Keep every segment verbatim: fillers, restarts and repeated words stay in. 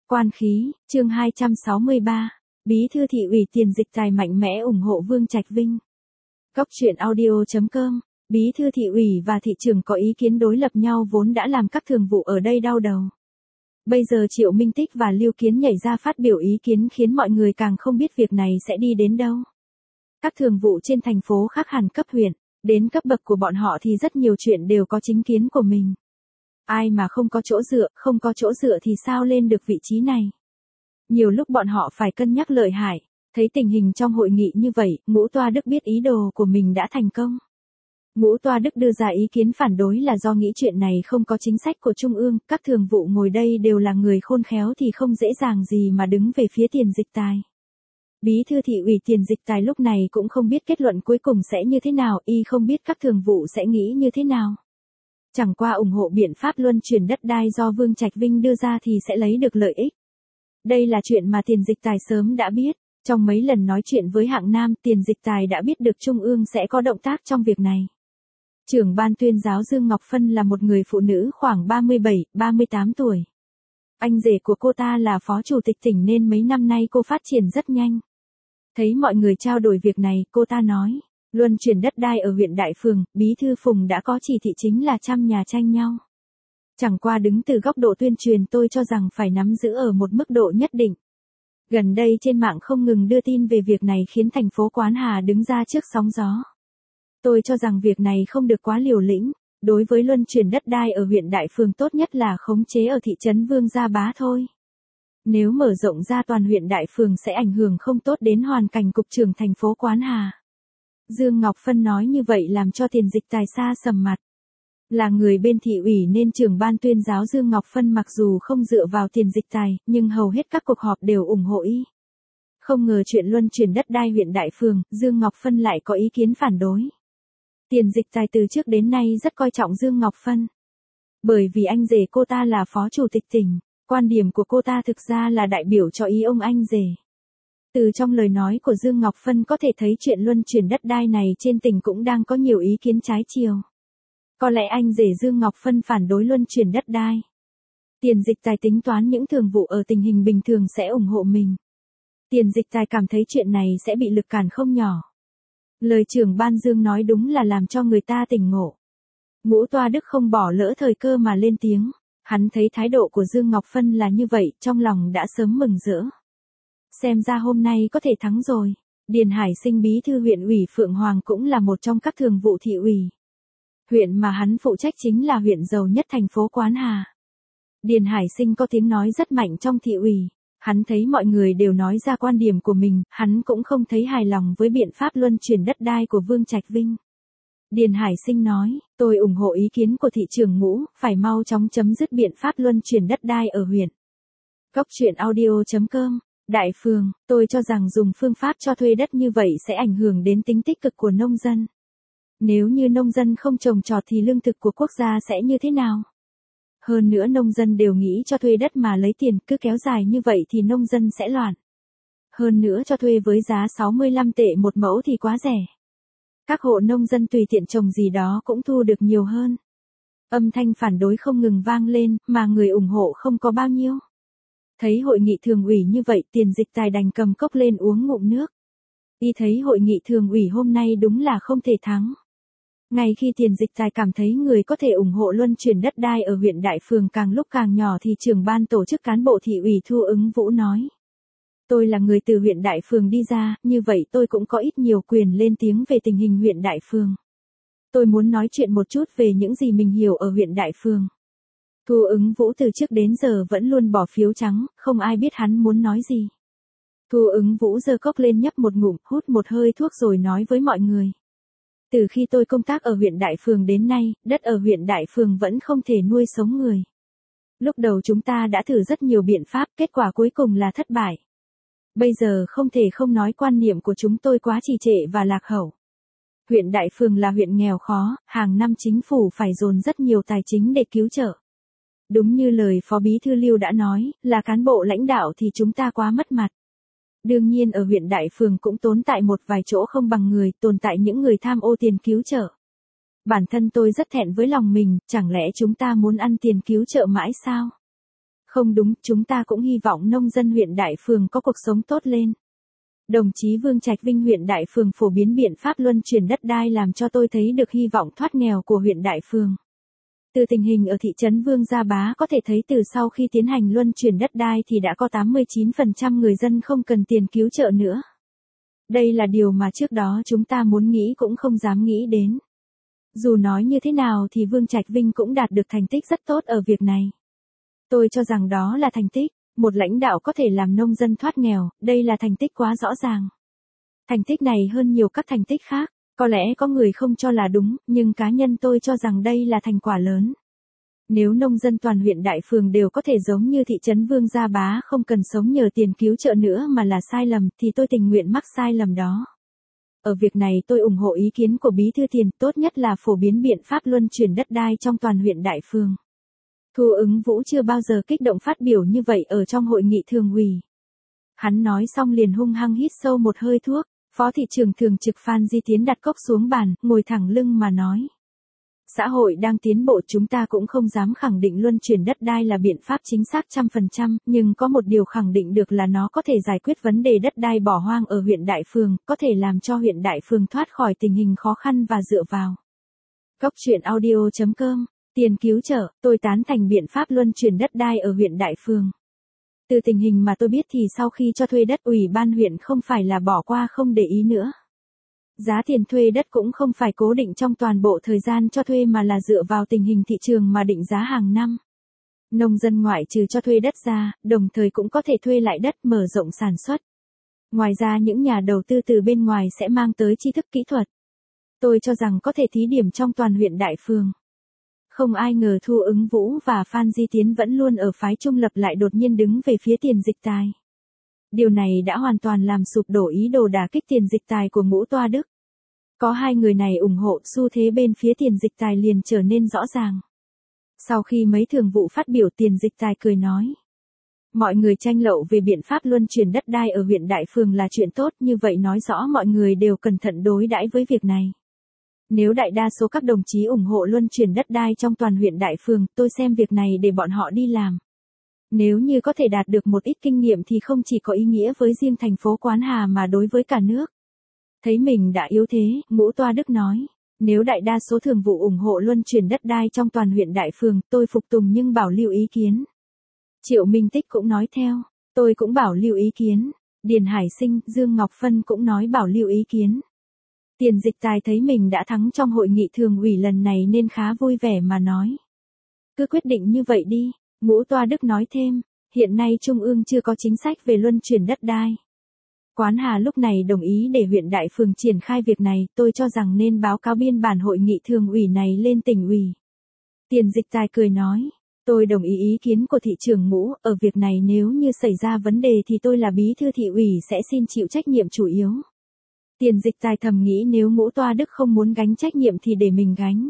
Quan khí, chương hai trăm sáu mươi ba. Bí thư thị ủy Tiền Dịch Tài mạnh mẽ ủng hộ Vương Trạch Vinh. Góc truyện audio chấm com. Bí thư thị ủy và thị trưởng có ý kiến đối lập nhau vốn đã làm các thường vụ ở đây đau đầu. Bây giờ Triệu Minh Tích và Lưu Kiến nhảy ra phát biểu ý kiến khiến mọi người càng không biết việc này sẽ đi đến đâu. Các thường vụ trên thành phố khác hẳn cấp huyện, đến cấp bậc của bọn họ thì rất nhiều chuyện đều có chính kiến của mình. Ai mà không có chỗ dựa, không có chỗ dựa thì sao lên được vị trí này. Nhiều lúc bọn họ phải cân nhắc lợi hại, thấy tình hình trong hội nghị như vậy, Ngũ Toa Đức biết ý đồ của mình đã thành công. Ngũ Toa Đức đưa ra ý kiến phản đối là do nghĩ chuyện này không có chính sách của Trung ương, các thường vụ ngồi đây đều là người khôn khéo thì không dễ dàng gì mà đứng về phía Tiền Dịch Tài. Bí thư thị ủy Tiền Dịch Tài lúc này cũng không biết kết luận cuối cùng sẽ như thế nào, y không biết các thường vụ sẽ nghĩ như thế nào. Chẳng qua ủng hộ biện pháp luân chuyển đất đai do Vương Trạch Vinh đưa ra thì sẽ lấy được lợi ích. Đây là chuyện mà Tiền Dịch Tài sớm đã biết, trong mấy lần nói chuyện với Hạng Nam, Tiền Dịch Tài đã biết được Trung ương sẽ có động tác trong việc này. Trưởng ban tuyên giáo Dương Ngọc Phân là một người phụ nữ khoảng ba mươi bảy, ba mươi tám tuổi. Anh rể của cô ta là phó chủ tịch tỉnh nên mấy năm nay cô phát triển rất nhanh. Thấy mọi người trao đổi việc này, cô ta nói, luân chuyển đất đai ở huyện Đại Phường, Bí thư Phùng đã có chỉ thị chính là trăm nhà tranh nhau. Chẳng qua đứng từ góc độ tuyên truyền tôi cho rằng phải nắm giữ ở một mức độ nhất định. Gần đây trên mạng không ngừng đưa tin về việc này khiến thành phố Quán Hà đứng ra trước sóng gió. Tôi cho rằng việc này không được quá liều lĩnh, đối với luân chuyển đất đai ở huyện Đại Phường tốt nhất là khống chế ở thị trấn Vương Gia Bá thôi. Nếu mở rộng ra toàn huyện Đại Phường sẽ ảnh hưởng không tốt đến hoàn cảnh cục trưởng thành phố Quán Hà. Dương Ngọc Phân nói như vậy làm cho Tiền Dịch Tài xa sầm mặt. Là người bên thị ủy nên trưởng ban tuyên giáo Dương Ngọc Phân mặc dù không dựa vào Tiền Dịch Tài, nhưng hầu hết các cuộc họp đều ủng hộ y. Không ngờ chuyện luân chuyển đất đai huyện Đại Phường, Dương Ngọc Phân lại có ý kiến phản đối. Tiền Dịch Tài từ trước đến nay rất coi trọng Dương Ngọc Phân. Bởi vì anh rể cô ta là phó chủ tịch tỉnh, quan điểm của cô ta thực ra là đại biểu cho ý ông anh rể. Từ trong lời nói của Dương Ngọc Phân có thể thấy chuyện luân chuyển đất đai này trên tỉnh cũng đang có nhiều ý kiến trái chiều. Có lẽ anh rể Dương Ngọc Phân phản đối luân chuyển đất đai. Tiền Dịch Tài tính toán những thường vụ ở tình hình bình thường sẽ ủng hộ mình. Tiền Dịch Tài cảm thấy chuyện này sẽ bị lực cản không nhỏ. Lời trưởng ban Dương nói đúng là làm cho người ta tỉnh ngộ. Ngũ Toa Đức không bỏ lỡ thời cơ mà lên tiếng. Hắn thấy thái độ của Dương Ngọc Phân là như vậy, trong lòng đã sớm mừng rỡ. Xem ra hôm nay có thể thắng rồi. Điền Hải Sinh bí thư huyện ủy Phượng Hoàng cũng là một trong các thường vụ thị ủy. Huyện mà hắn phụ trách chính là huyện giàu nhất thành phố Quán Hà. Điền Hải Sinh có tiếng nói rất mạnh trong thị ủy. Hắn thấy mọi người đều nói ra quan điểm của mình, hắn cũng không thấy hài lòng với biện pháp luân chuyển đất đai của Vương Trạch Vinh. Điền Hải Sinh nói, tôi ủng hộ ý kiến của thị trưởng Ngũ, phải mau chóng chấm dứt biện pháp luân chuyển đất đai ở huyện. Góc truyện audio chấm com. Đại Phường, tôi cho rằng dùng phương pháp cho thuê đất như vậy sẽ ảnh hưởng đến tính tích cực của nông dân. Nếu như nông dân không trồng trọt thì lương thực của quốc gia sẽ như thế nào? Hơn nữa nông dân đều nghĩ cho thuê đất mà lấy tiền, cứ kéo dài như vậy thì nông dân sẽ loạn. Hơn nữa cho thuê với giá sáu mươi lăm tệ một mẫu thì quá rẻ. Các hộ nông dân tùy tiện trồng gì đó cũng thu được nhiều hơn. Âm thanh phản đối không ngừng vang lên, mà người ủng hộ không có bao nhiêu. Thấy hội nghị thường ủy như vậy, Tiền Dịch Tài đành cầm cốc lên uống ngụm nước. Y thấy hội nghị thường ủy hôm nay đúng là không thể thắng. Ngay khi Tiền Dịch Tài cảm thấy người có thể ủng hộ luân chuyển đất đai ở huyện Đại Phường càng lúc càng nhỏ thì trưởng ban tổ chức cán bộ thị ủy Thu Ứng Vũ nói. Tôi là người từ huyện Đại Phường đi ra, như vậy tôi cũng có ít nhiều quyền lên tiếng về tình hình huyện Đại Phường. Tôi muốn nói chuyện một chút về những gì mình hiểu ở huyện Đại Phường. Thu Ứng Vũ từ trước đến giờ vẫn luôn bỏ phiếu trắng, không ai biết hắn muốn nói gì. Thu Ứng Vũ giơ cốc lên nhấp một ngụm, hút một hơi thuốc rồi nói với mọi người. Từ khi tôi công tác ở huyện Đại Phường đến nay, đất ở huyện Đại Phường vẫn không thể nuôi sống người. Lúc đầu chúng ta đã thử rất nhiều biện pháp, kết quả cuối cùng là thất bại. Bây giờ không thể không nói quan niệm của chúng tôi quá trì trệ và lạc hậu. Huyện Đại Phường là huyện nghèo khó, hàng năm chính phủ phải dồn rất nhiều tài chính để cứu trợ. Đúng như lời Phó Bí thư Lưu đã nói, là cán bộ lãnh đạo thì chúng ta quá mất mặt. Đương nhiên ở huyện Đại Phường cũng tồn tại một vài chỗ không bằng người, tồn tại những người tham ô tiền cứu trợ. Bản thân tôi rất thẹn với lòng mình, chẳng lẽ chúng ta muốn ăn tiền cứu trợ mãi sao? Không đúng, chúng ta cũng hy vọng nông dân huyện Đại Phường có cuộc sống tốt lên. Đồng chí Vương Trạch Vinh huyện Đại Phường phổ biến biện pháp luân chuyển đất đai làm cho tôi thấy được hy vọng thoát nghèo của huyện Đại Phường. Từ tình hình ở thị trấn Vương Gia Bá có thể thấy từ sau khi tiến hành luân chuyển đất đai thì đã có tám mươi chín phần trăm người dân không cần tiền cứu trợ nữa. Đây là điều mà trước đó chúng ta muốn nghĩ cũng không dám nghĩ đến. Dù nói như thế nào thì Vương Trạch Vinh cũng đạt được thành tích rất tốt ở việc này. Tôi cho rằng đó là thành tích, một lãnh đạo có thể làm nông dân thoát nghèo, đây là thành tích quá rõ ràng. Thành tích này hơn nhiều các thành tích khác, có lẽ có người không cho là đúng, nhưng cá nhân tôi cho rằng đây là thành quả lớn. Nếu nông dân toàn huyện Đại Phường đều có thể giống như thị trấn Vương Gia Bá không cần sống nhờ tiền cứu trợ nữa mà là sai lầm thì tôi tình nguyện mắc sai lầm đó. Ở việc này tôi ủng hộ ý kiến của Bí thư Tiền, tốt nhất là phổ biến biện pháp luân chuyển đất đai trong toàn huyện Đại Phường. Thu Ứng Vũ chưa bao giờ kích động phát biểu như vậy ở trong hội nghị thường ủy. Hắn nói xong liền hung hăng hít sâu một hơi thuốc, Phó thị trưởng thường trực Phan Di Tiến đặt cốc xuống bàn, ngồi thẳng lưng mà nói. Xã hội đang tiến bộ, chúng ta cũng không dám khẳng định luân chuyển đất đai là biện pháp chính xác trăm phần trăm, nhưng có một điều khẳng định được là nó có thể giải quyết vấn đề đất đai bỏ hoang ở huyện Đại Phường, có thể làm cho huyện Đại Phường thoát khỏi tình hình khó khăn và dựa vào. Cốc truyện audio chấm com, tiền cứu trợ, tôi tán thành biện pháp luân chuyển đất đai ở huyện Đại Phường. Từ tình hình mà tôi biết thì sau khi cho thuê đất, ủy ban huyện không phải là bỏ qua không để ý nữa. Giá tiền thuê đất cũng không phải cố định trong toàn bộ thời gian cho thuê mà là dựa vào tình hình thị trường mà định giá hàng năm. Nông dân ngoại trừ cho thuê đất ra, đồng thời cũng có thể thuê lại đất mở rộng sản xuất. Ngoài ra những nhà đầu tư từ bên ngoài sẽ mang tới tri thức kỹ thuật. Tôi cho rằng có thể thí điểm trong toàn huyện Đại Phường. Không ai ngờ Thu Ứng Vũ và Phan Di Tiến vẫn luôn ở phái trung lập lại đột nhiên đứng về phía Tiền Dịch Tài. Điều này đã hoàn toàn làm sụp đổ ý đồ đả kích Tiền Dịch Tài của Ngũ Toa Đức. Có hai người này ủng hộ, xu thế bên phía Tiền Dịch Tài liền trở nên rõ ràng. Sau khi mấy thường vụ phát biểu, Tiền Dịch Tài cười nói. Mọi người tranh luận về biện pháp luân chuyển đất đai ở huyện Đại Phường là chuyện tốt, như vậy nói rõ mọi người đều cẩn thận đối đãi với việc này. Nếu đại đa số các đồng chí ủng hộ luân chuyển đất đai trong toàn huyện Đại Phường, tôi xem việc này để bọn họ đi làm. Nếu như có thể đạt được một ít kinh nghiệm thì không chỉ có ý nghĩa với riêng thành phố Quán Hà mà đối với cả nước. Thấy mình đã yếu thế, Ngũ Toa Đức nói, nếu đại đa số thường vụ ủng hộ luân chuyển đất đai trong toàn huyện Đại Phường, tôi phục tùng nhưng bảo lưu ý kiến. Triệu Minh Tích cũng nói theo, tôi cũng bảo lưu ý kiến. Điền Hải Sinh, Dương Ngọc Phân cũng nói bảo lưu ý kiến. Tiền Dịch Tài thấy mình đã thắng trong hội nghị thường ủy lần này nên khá vui vẻ mà nói. Cứ quyết định như vậy đi, Ngũ Toa Đức nói thêm, hiện nay Trung ương chưa có chính sách về luân chuyển đất đai. Quán Hà lúc này đồng ý để huyện Đại Phường triển khai việc này, tôi cho rằng nên báo cáo biên bản hội nghị thường ủy này lên tỉnh ủy. Tiền Dịch Tài cười nói, tôi đồng ý ý kiến của thị trưởng Ngũ, ở việc này nếu như xảy ra vấn đề thì tôi là bí thư thị ủy sẽ xin chịu trách nhiệm chủ yếu. Tiền Dịch Tài thầm nghĩ nếu Ngũ Toa Đức không muốn gánh trách nhiệm thì để mình gánh.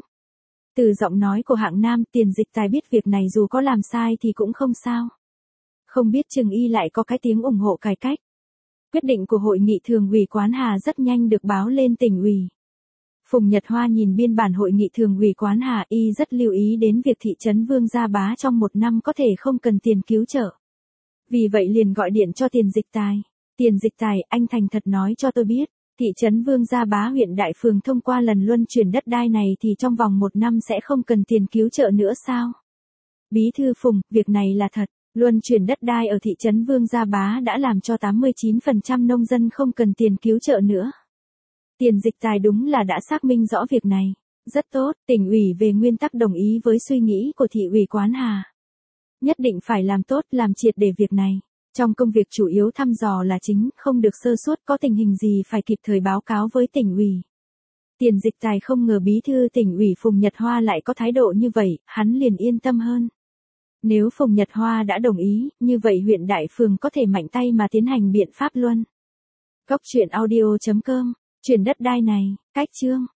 Từ giọng nói của hạng Nam, Tiền Dịch Tài biết việc này dù có làm sai thì cũng không sao. Không biết chừng y lại có cái tiếng ủng hộ cải cách. Quyết định của hội nghị thường ủy Quán Hà rất nhanh được báo lên tỉnh ủy. Phùng Nhật Hoa nhìn biên bản hội nghị thường ủy Quán Hà, y rất lưu ý đến việc thị trấn Vương Gia Bá trong một năm có thể không cần tiền cứu trợ. Vì vậy liền gọi điện cho Tiền Dịch Tài. Tiền Dịch Tài, anh thành thật nói cho tôi biết, thị trấn Vương Gia Bá huyện Đại Phường thông qua lần luân chuyển đất đai này thì trong vòng một năm sẽ không cần tiền cứu trợ nữa sao? Bí thư Phùng, việc này là thật. Luân chuyển đất đai ở thị trấn Vương Gia Bá đã làm cho tám mươi chín phần trăm nông dân không cần tiền cứu trợ nữa. Tiền Dịch Tài đúng là đã xác minh rõ việc này. Rất tốt, tỉnh ủy về nguyên tắc đồng ý với suy nghĩ của thị ủy Quán Hà. Nhất định phải làm tốt, làm triệt để việc này. Trong công việc chủ yếu thăm dò là chính, không được sơ suất, có tình hình gì phải kịp thời báo cáo với tỉnh ủy. Tiền Dịch Tài không ngờ bí thư tỉnh ủy Phùng Nhật Hoa lại có thái độ như vậy, hắn liền yên tâm hơn. Nếu Phùng Nhật Hoa đã đồng ý, như vậy huyện Đại Phường có thể mạnh tay mà tiến hành biện pháp luân. Cốc truyện audio chấm com, chuyển đất đai này, cách chương.